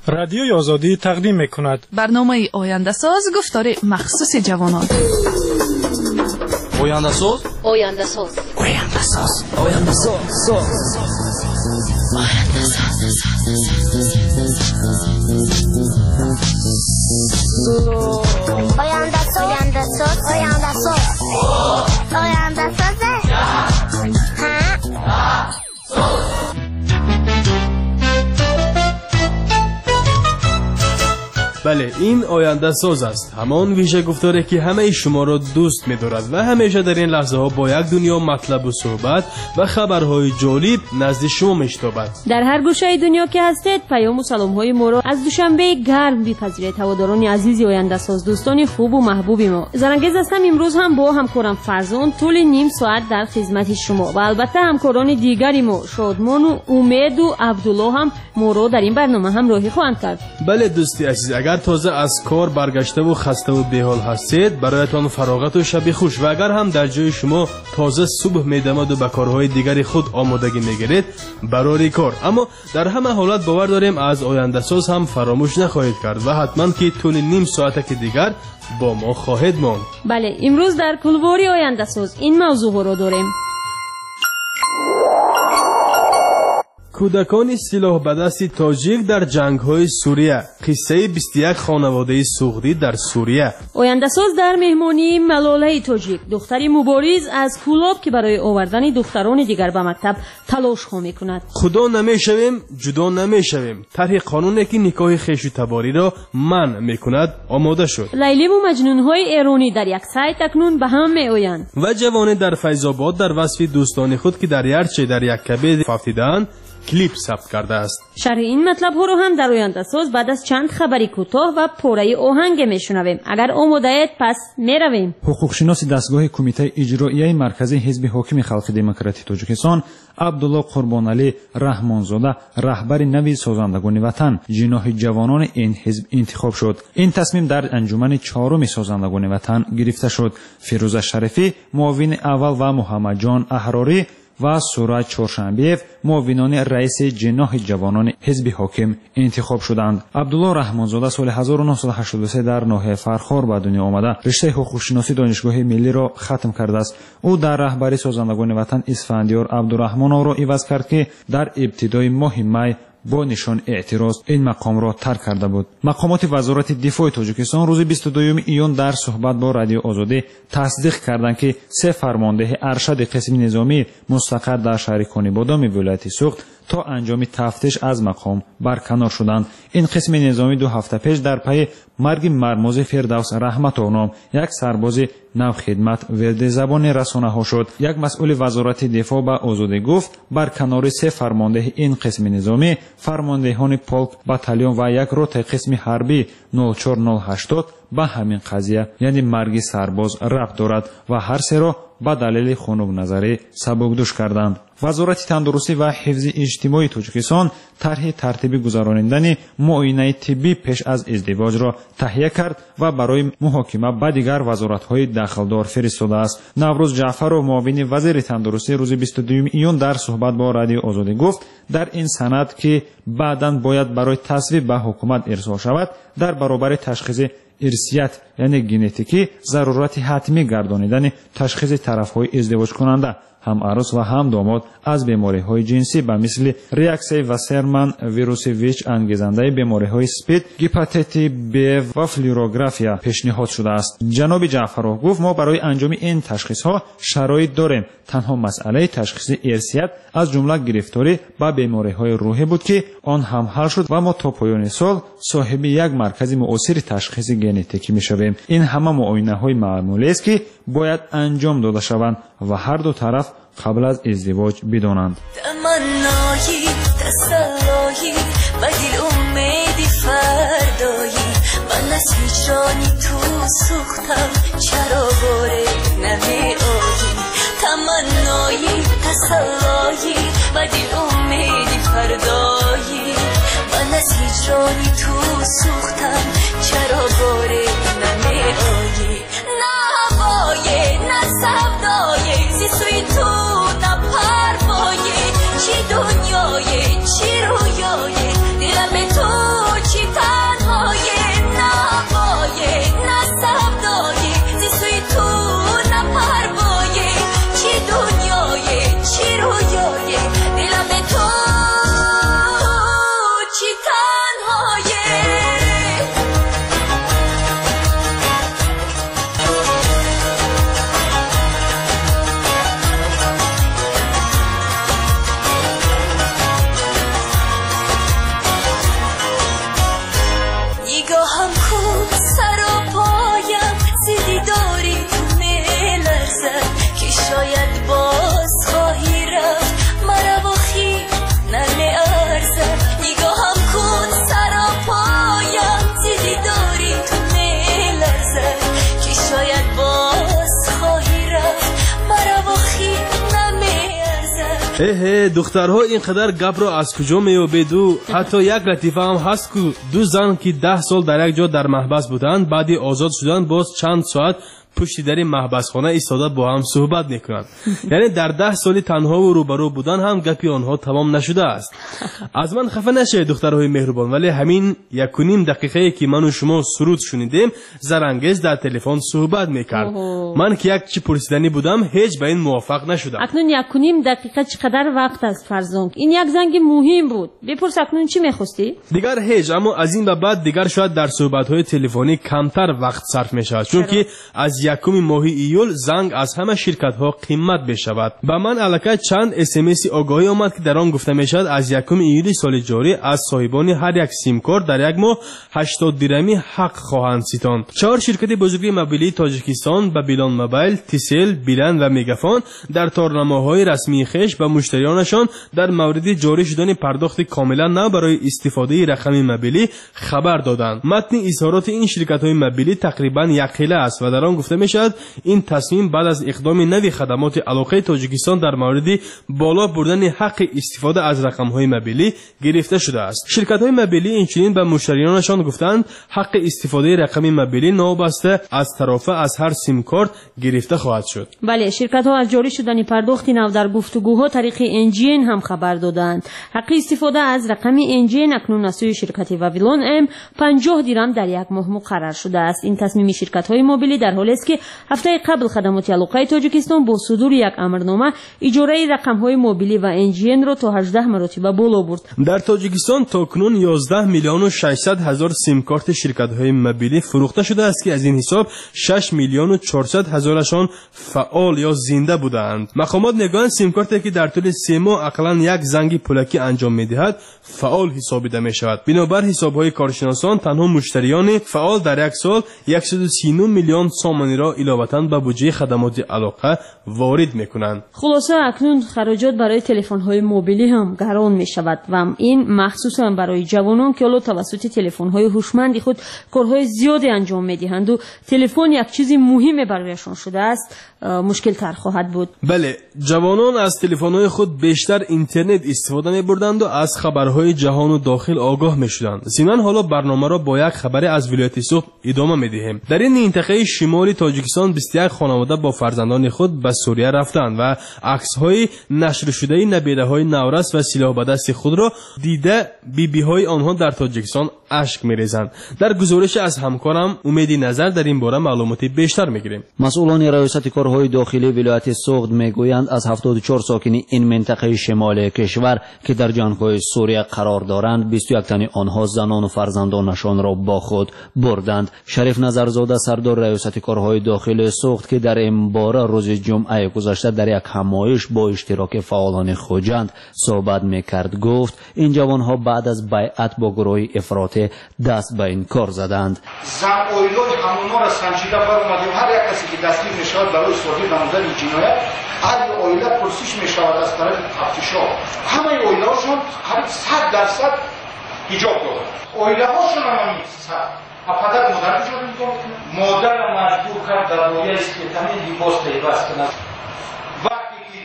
رادیوی آزادی تقدیم می‌کند. برنامه آینده ساز گفتار مخصوص جوانان. آینده ساز، آینده ساز، آینده ساز، آینده ساز، آینده ساز. آینده ساز، آینده ساز، آینده ساز، آینده ساز. بله، این آینده ساز است، همان ویژه گفتاری که همه شما را دوست می‌دارد و همیشه در این لحظه ها با یک دنیا مطلب و صحبت و خبرهای جالب نزد شما میشتابد. در هر گوشه دنیا که هستید پیام و سلام‌های ما را از دوشنبه گرم بپذیرید. هواداران عزیز آینده ساز، دوستان خوب و محبوب ما، زرنگیز هستم. امروز هم با همکارم فرزان طول نیم ساعت در خدمت شما و البته همکاران دیگری ما شادمان و امید و عبدالله هم ما را در این برنامه همراهی خواهند کرد. بله دوستی عزیز، اگر تازه از کار برگشته و خسته و بی‌حال هستید، برایتان فراغت و شب خوش. و اگر هم در جای شما تازه صبح می‌دمد و به کارهای دیگری خود آمادگی می‌گیرید، برای کار. اما در همه حالت باور داریم از آینده ساز هم فراموش نخواهید کرد و حتما که طول نیم ساعت که دیگر با ما خواهید ماند. بله، امروز در کلواری آینده ساز این موضوع را داریم. کودکان سلاح به دست تاجیک در جنگ‌های سوریه، قصه 21 خانواده سوختی در سوریه. آینده ساز در مهمانی ملاله تاجیک، دختری مبارز از کولاب که برای آوردن دختران دیگر به مکتب تلاش ها می‌کند. خدا نمی‌شویم، جدا نمی‌شویم. طرح قانونی که نکاح خویش و تباری را منع می‌کند آماده شد. لیلی و مجنون‌های ایرانی در یک سایت اکنون به هم می‌آیند. و جوانی در فیض‌آباد در وصف دوستان خود که در یرچه در یک کبد فافتیدن کلیپ ثبت کرده است. شرح این مطلب ها رو هم در آینده ساز بعد از چند خبری کوتاه و پره آهنگ میشنویم. اگر آماده اید پس میرویم. حقوقشناس دستگاه کمیته اجرایی مرکزی حزب حاکم خلق دموکراتیک تاجیکستان عبدالله قربانعلی رحمانزاده رهبر نوی سازندگان وطن جناح جوانان این حزب انتخاب شد. این تصمیم در انجمن چهارم سازندگان وطن گرفته شد. فیروزه شریفی معاون اول و محمد جان احراری و سورج چهارشنبی‌اف معاونان رئیس جناح جوانان حزب حاکم انتخاب شدند. عبدالله رحمانزاده سال 1983 در ناحیه فرخار به دنیا آمده رشته حقوق‌شناسی دانشگاه ملی را ختم کرده است. او در رهبری سازندگان وطن اسفندیار عبدالرحمن را عوض کرد که در ابتدای ماه می با نشان اعتراض این مقام را ترک کرده بود. مقامات وزارت دفاع تاجیکستان روز 22 ایون در صحبت با رادیو آزادی تصدیق کردند که 3 فرمانده ارشد قسم نظامی مستقر در شهر کنیبادام ولایت سوخت تا انجام تفتیش از مقام برکنار شدند. این قسم نظامی 2 هفته پیش در پی مرگ مرموز فردوس رحمت نام یک سرباز نو خدمت ورد زبان رسانه ها شد. یک مسئول وزارت دفاع به آزادی گفت برکناری 3 فرمانده این قسم نظامی فرماندهان پولک باتالیون و یک روت قسم حربی 04080 به همین قضیه یعنی مرگ سرباز ربط دارد و هر سه را به دلیل خنک نظری سبکدوش کردند. وزارت تندرستی و حفظ اجتماعی تاجیکستان طرح ترتیبی گذراندن معاینه طبی پیش از ازدواج را تهیه کرد و برای محاکمه با دیگر وزارت‌های داخلدار فرستاده است. نوروز جعفرov معاون وزیر تندرستی روز 22 ایون در صحبت با رادیو آزادی گفت در این سند که بعداً باید برای تصویب به حکومت ارسال شود در برابر تشخیص ارثیت یعنی ژنتیکی ضرورت حتمی گردانیدن تشخیص طرف‌های ازدواج کننده هم عروس و هم داماد از بیماری‌های جنسی به مثل ریاکسی و سرمن ویروس ویچ انگیزنده بیماری‌های سپید هپاتیت B و فلوروگرافیا پیشنهاد شده است. جناب جعفرov گفت ما برای انجام این تشخیص‌ها شرایط داریم. تنها مسئله تشخیص ارثیت از جمله گرفتاری به بیماری‌های روحی بود که آن هم حل شد و ما تا پایان سال صاحب یک مرکز معاصر تشخیص ژنتیکی می‌شویم. این همه معاینه‌های معمولی است که باید انجام داده شوند و هر دو طرف قبل از ازدواج بدانند. تمنایی تسلایی و دل امیدی فردایی من از هجرانی تو سوختم چرا باره نمی آیی تمنایی تسلایی و دل امیدی فردایی من از هجرانی تو سوختم چرا باره نمی آیی نه هوای نه سودای زیستوی تو نه پروای چی دنیای چی رویای دلم تو چی دخترها اینقدر گپ را از کجا میابید؟ حتی یک لطیفه هم هست که دو زن که 10 سال در یک جا در محبس بودند بعدی آزاد شدن باز چند ساعت پشت در محبس خانه ایستاده با هم صحبت میکنند. یعنی در 10 سال تنها و روبرو بودن هم گپی آنها تمام نشده است. از من خفه نشید دخترهای مهربان، ولی همین 1.5 دقیقه که من و شما سرود شنیدیم زرانگیز در تلفن صحبت میکرد. من که یک چی پرسیدنی بودم هیچ به این موافق نشدم. اکنون 1.5 دقیقه چقدر وقت است فرزانگ؟ این یک زنگ مهم بود. بپرس اکنون چی میخواستی؟ دیگر هیچ، اما از این به بعد دیگر شاید در صحبت‌های تلفنی کمتر وقت صرف می‌شود، چون که از 1 ماه ایول زنگ از همه شرکت‌ها قیمت بشود. به من الکی چند SMS آگاهی آمد که در آن گفته می‌شود از 1 ایول سال جاری از صاحبان هر یک سیم کارت در یک ماه 80 درمی حق خواهند ستاند. 4 شرکت بزرگ موبیلی تاجیکستان بابیلون موبایل، تیسل، بیلند و میگافون در تارنامه‌های رسمی خویش به مشتریانشان در مورد جاری شدن پرداخت کاملا نو برای استفاده رقم موبیلی خبر دادند. متن اظهارات این شرکت‌های موبیلی تقریباً یک خیله است و در آن گفته می‌شود این تصمیم بعد از اقدام نوی خدمات علاقه تاجیکستان در مورد بالا بردن حق استفاده از رقم‌های موبیلی گرفته شده است. شرکت‌های موبیلی اینچنین به مشتریانشان گفتند حق استفاده رقم موبیلی نوبسته از طرفه از هر سیم کارت گرفته خواهد شد. بله، شرکت‌ها از جاری شدن پرداخت نو در گفتگوها طریق انجین هم خبر دادند. حق استفاده از رقم انجین اکنون از سوی شرکت وابیلون ام 50 درم در یک ماه مقرر شده است. این تصمیم شرکت‌های موبیلی در حالی است که هفته قبل خدمات علاقه تاجیکستان با صدور یک امرنامه اجاره رقم‌های موبیلی و انجین را تا 18 مرتبه بالا برد. در تاجیکستان تاکنون 11 میلیون و 600 هزار سیم کارت شرکت‌های موبیلی فروخته شده است که از این حساب 6 میلیون و 400 هزارشان فعال یا زنده بودند. مقامات میگویند سیم کارتی که در طول 3 ماه اقلاً یک زنگ پولکی انجام می‌دهد فعال حسابیده می‌شود. بنابر حساب‌های کارشناسان تنها مشتریان فعال در یک سال 139 میلیون سومانی را علاوه‌اً به بودجه خدمات علاقه وارد می‌کنند. خلاصه اکنون خراجات برای تلفن‌های موبیلی هم گران می‌شود و این مخصوصاً برای جوانان که حالا توسط تلفن‌های هوشمند خود کارهای زیادی انجام می‌دهند و تلفن یک چیز مهمه برایشان شده است مشکل تر خواهد بود. بله، جوانان از تلفن‌های خود بیشتر اینترنت استفاده می‌بردند و از خبرهای جهان و داخل آگاه می‌شدند. ضمن حالا برنامه را با یک خبر از ولایت سوخت ادامه می‌دهیم. در این منطقه شمالی تاجیکستان 21 خانواده با فرزندان خود به سوریه رفتند و عکس‌های نشر شده نبیره‌های نورس و سلاح به دست خود را دیده بی‌بی‌های آنها در تاجیکستان اشک می‌ریزند. در گزارش از همکارم امیدی نظر در این باره معلومات بیشتر می‌گیریم. مسئولان ریاست کارهای داخلی ولایت سوخت میگویند از 74 ساکن این منطقه شمال کشور که در جنگ‌های سوریه قرار دارند 21 تن آنها زنان و فرزندانشان را با خود بردند. شریف نظرزاده سردار ریاست کارهای داخلی سوخت که در این باره روز جمعه گذشته در یک همایش با اشتراک فعالان خوجند صحبت میکرد گفت این جوانها بعد از بیعت با گروه افراطی دست به این کار زدند. زن اویلای همونا را سنجیده برآمدیم. هر یک کسی که دستگیر میشود برای صحبت نمودن جنایت هر اویلا پرسش میشود از طرف تفتیشات. همه اویلاشون قریب 100% حجاب دارند. اویلاهاشون هم پدر مادرشون نگاه میکنن. مادر مجبور کرد در روی اسپیتامین لباس پیوست کند. وقتی که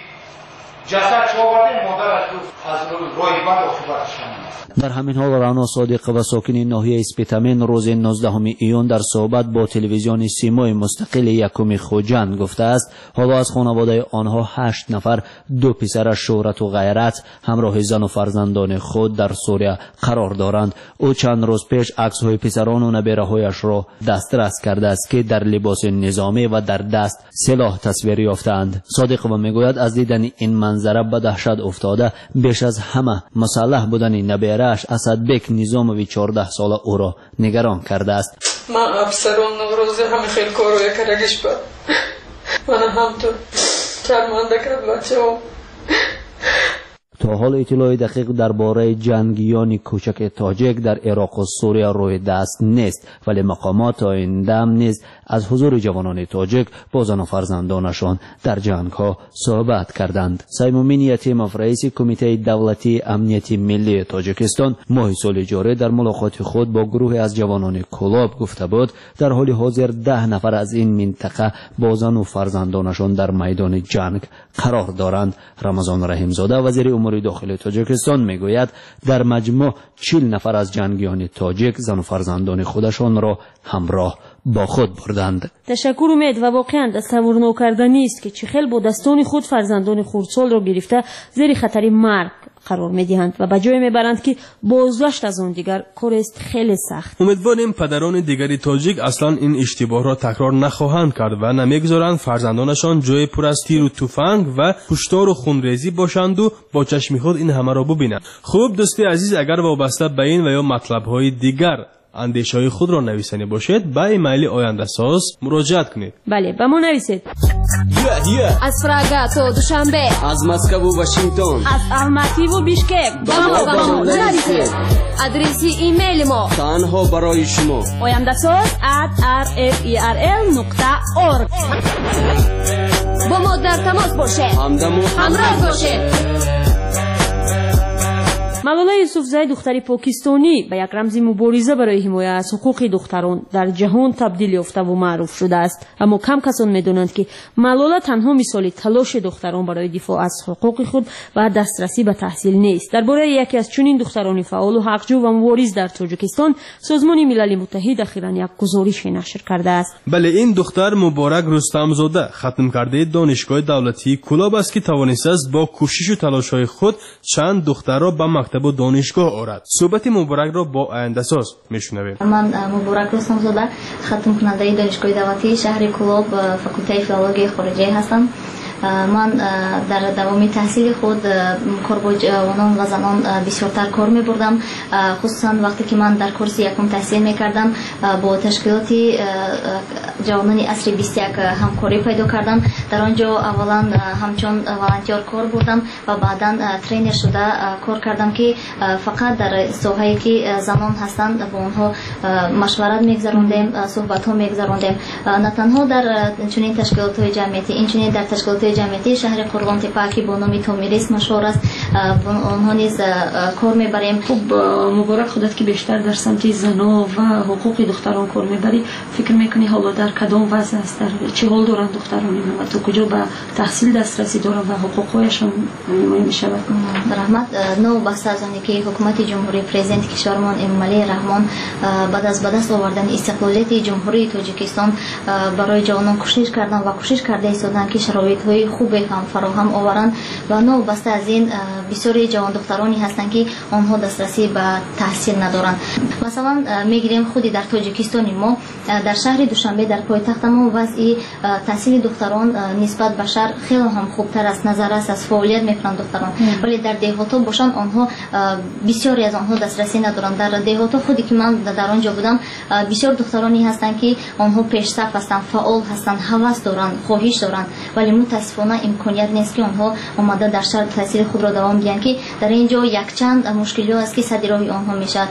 جسد آورده مادر از روی بند عاقبتشان در همین حال رانا صادق و ساکن ناحیه اسپیتامین روز 19 ایون در صحبت با تلویزیون سیمای مستقل یکم خوجند گفته است حالا از خانواده آنها 8 نفر 2 پسر شهرت و غیرت همراه زن و فرزندان خود در سوریه قرار دارند. او چند روز پیش عکس‌های پسران و نبیره‌هایش را دسترس کرده است که در لباس نظامی و در دست سلاح تصویر یافتند. صادق و میگوید از دیدن این منظره به دهشت افتاده بیش از همه مسلح بودن نبیره‌اش اسدبک نظاموی 14 ساله او را نگران کرده است. من افسران نوروزی همه خیلی کاروی کرگش بود. من همطور شرمنده کرد بچه هم. تا حال اطلاع دقیق درباره جنگیان کوچک تاجیک در عراق و سوریه روی دست نیست، ولی مقامات آینده هم نیز از حضور جوانان تاجیک با زن و فرزندانشان در جنگ ها صحبت کردند. سیمومین یتیموف رئیس کمیته دولتی امنیت ملی تاجیکستان ماه سال جاری در ملاقات خود با گروه از جوانان کلاب گفته بود در حال حاضر 10 نفر از این منطقه با زن و فرزندانشان در میدان جنگ قرار دارند. رمضان رحیمزاده وزیر امور داخلی تاجیکستان میگوید در مجموع 40 نفر از جنگیان تاجیک زن و فرزندان خودشان را همراه با خود بردند. تشکر امید و واقعا تصور نکردنی است که چخیل با دستان خود فرزندان خردسال را گرفته زیر خطر مرگ قرار می‌دهند و به جای میبرند که بازداشت از اون دیگر کار است خیلی سخت. امیدواریم پدران دیگری تاجیک اصلا این اشتباه را تکرار نخواهند کرد و نمیگذارند فرزندانشان جای پر از تیر و تفنگ و کشتار و خونریزی باشند و با چشم خود این همه را ببینند. خوب دوستی عزیز، اگر وابسته به این و یا مطلب‌های دیگر اندیشه‌های خود را نویسانی باشد با ایمیل آینده ساز مراجعت کنید. بله، به ما نویسید. از پراگ تا دوشنبه، از مسکو و واشنگتن، از الماتی و بیشکک به ما نویسید. آدرس ایمیل ما تنها برای شما oyandasoz@rferl.org. با ما در تماس باشید، همراه باشید. ملولا یوسفزای دختری پاکستانی به یک رمز مبارزه برای حمایت از حقوق دختران در جهان تبدیل یافته و معروف شده است، اما کم کسان میدونند که ملولا تنها مثال تلاش دختران برای دفاع از حقوق خود و دسترسی به تحصیل نیست. درباره یکی از چنین دختران فعال و حقجو و مبارز در تاجیکستان سازمان ملل متحد اخیراً یک گزارش نشر کرده است. بله، این دختر مبارک رستمزاده ختم کرده دانشگاه دولتی کلاب است که توانسته است با کوشش و تلاش‌های خود چند دختر را به مکتب و دانشگاه آورد. صحبت مبارک را با آینده ساز میشنویم. من مبارک رستمزاده ختم کننده دانشگاه دولتی شهر کلاب فاکولته فیلولوژی خارجی هستم. من در دوامی تحصیل خود کار با جوانان و زنان بسیارتر کار می بردم، خصوصا وقتی که من در کورس یکم تحصیل می کردم با تشکیلات جوانان عصر 21 همکاری پیدا کردم. در آنجا اولا همچون والنتیر کار بردم و بعدا ترینر شده کار کردم که فقط در ساحه‌ای که زنان هستند با آنها مشورت می‌گذراندیم، صحبت‌ها می‌گذراندیم. نه تنها در چنین تشکیلات جمعیتی، این چنین در تشکیلات جمعیتی شهر قرغان تپه که با نام تومیریس مشهور است، آنها نیز کار میبریم. خب مبارک خودت که بیشتر در سمت زنا و حقوق دختران کار میبری، فکر میکنی حالا در کدام وضع است، در چه حال دارند دختران و تو کجا به تحصیل دسترسی دارند و حقوقهایشان حمایت میشود؟ رحمت، نو بحث از آنی که حکومت جمهوری پرزیدنت کشورمان امامعلی رحمان بعد از به دست آوردن استقلالیت جمهوری تاجیکستان برای جوانان کوشش کردن و کوشش کرده ایستادن که شرایط‌های خوبی هم فراهم آورند و نو بسته از این بسیاری جوان دخترانی هستند که آنها دسترسی به تحصیل ندارند. مثلا میگیریم خودی در تاجیکستان ما در شهر دوشنبه در پایتخت ما وضع تحصیل دختران نسبت به شهر خیلی هم خوبتر است، نظر است از فعالیت میکنند دختران، ولی در دهات باشن آنها بسیاری از آنها دسترسی ندارند. در دهات خودی که من در آنجا بودم بسیار دخترانی هستند که آنها پیش صف هستند، فعال هستند، هوس دارند، خواهش دارند، ولی متاسفانه امکانیت نیست که آنها آمده در شهر تحصیل خود را دوام دهند که در اینجا یک چند مشکلی است که صدر راه آنها میشد.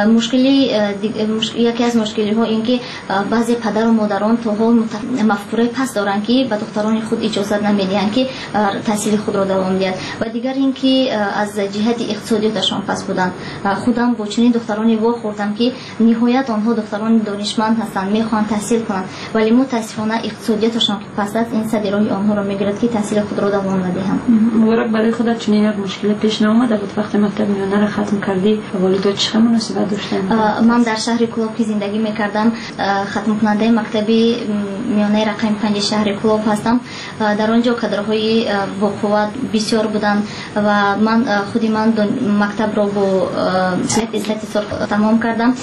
یکی از مشکلی ها این که بعضی پدر و مادران تا حال مفکوره پس دارند که به دختران خود اجازه نمیدهند که تحصیل خود را دوام دهند و دیگر این که از جهت اقتصادیشان پس بودند. خودم با چنین دخترانی واخوردم که نهایت آنها دختران دانشمند هستند، میخوان تحصیل کنند، ولی متاسفانه اقتصادیتشان پس است، این صدر راه آنها را میگیرد که تحصیل خود را دوام ندهند. مبارک، برای خودت چنین یک مشکل پیش نیامده بود وقتی مکتب میانه را ختم کردی؟ والدات چه مناسبت داشتند؟ من در شهر کلاب که زندگی میکردم ختم کننده مکتبی میانه رقم 5 شهر کلاب هستم. در آنجا کادرهای با قوت بسیار بودند و من خودی مکتب را با اصالت تمام کردم.